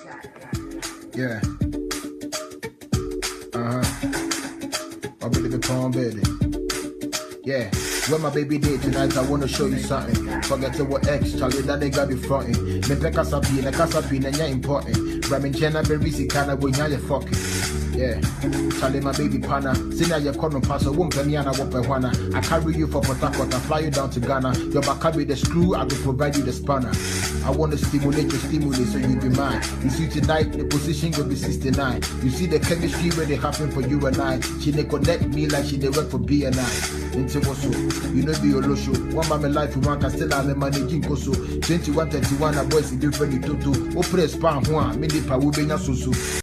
Yeah. My baby Tom baby. Yeah. When my baby day tonight, I wanna show you something. Forget to what X, Charlie, that nigga be frontin'. Me pe kasapi, and ya important. Ramin Jenna, be busy, kinda, when ya fucking. Yeah, Charlie, my baby pana. Sina ya kono pass a womp and yana whoop wana. I carry you for Port Harcourt, I fly you down to Ghana. Your back carry the screw, I will provide you the spanner. I wanna stimulate so you be mine. You see tonight, the position will be 69. You see the chemistry where they happen for you and I. She they connect me like she they work for BNI. Into what's you know be your low show. One my life you want can still have managing koso. 21, 31, a boys in different tutu. O press pan one, mini pa will be so.